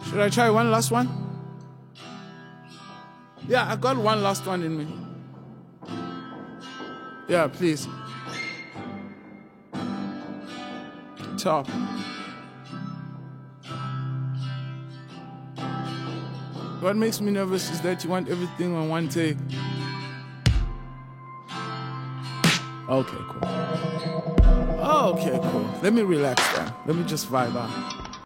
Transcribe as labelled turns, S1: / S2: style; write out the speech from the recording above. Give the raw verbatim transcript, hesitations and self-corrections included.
S1: Should I try one last one? Yeah, I got one last one in me. Yeah, please. Top. What makes me nervous is that you want everything on one take. Okay, cool. Okay, cool. Let me relax then. Let me just vibe out.